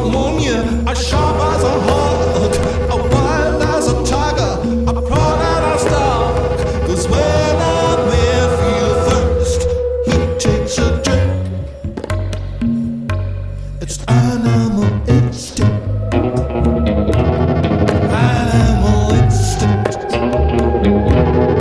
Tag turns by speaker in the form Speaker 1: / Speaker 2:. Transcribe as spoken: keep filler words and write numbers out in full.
Speaker 1: pneumonia, as sharp as a hawk, a wild as a tiger, a prawn and a stalk. 'Cause when a man feel thirst, he takes a drink. It's animal instinct.